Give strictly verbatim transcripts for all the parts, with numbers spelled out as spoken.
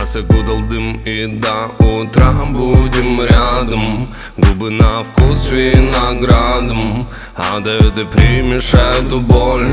Нас окутал дым, и до утра будем рядом. Губы на вкус виноградом, а да ты примешь эту боль.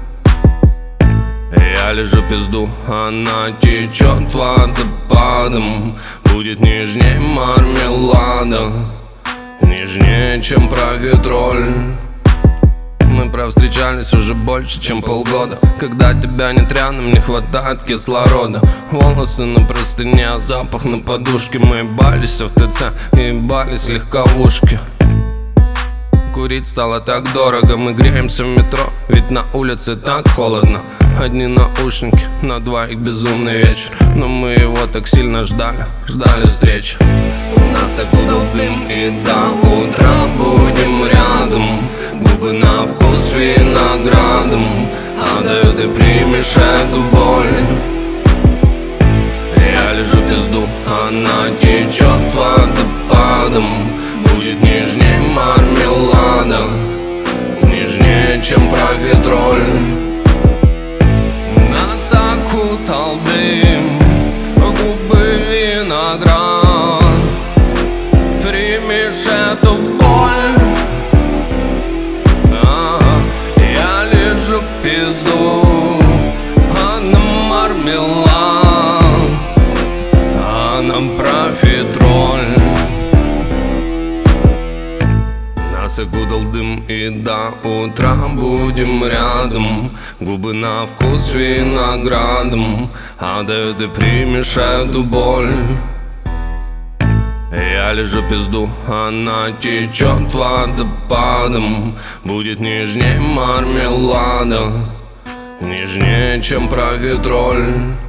Я лежу пизду, она течет водопадом. Будет нежнее мармелада, нежнее, чем профитроль. Мы провстречались уже больше, чем полгода. Когда тебя нет рядом, не хватает кислорода. Волосы на простыне, запах на подушке. Мы ебались в ТЦ, ебались легковушки. Курить стало так дорого, мы греемся в метро, ведь на улице так холодно. Одни наушники, на двоих безумный вечер, но мы его так сильно ждали, ждали встречи. Нас окутал дым, и до утра будем рядом. Губы на вкус виноградом, а да ты примешь эту боль. Я лежу пизду, она течет водопадом. Будет нежнее мармелада, нежнее, чем профитроль. Нас окутал дым, губы виноград. Примешь эту боль. а, Я лежу пизду, она мармелад, а нам профитроль. Нас окутал дым, и до утра будем рядом. Губы на вкус виноградом, а да ты примешь эту боль. Я лежу пизду, она течет водопадом. Будет нежнее мармелада, нежнее, чем профитроль.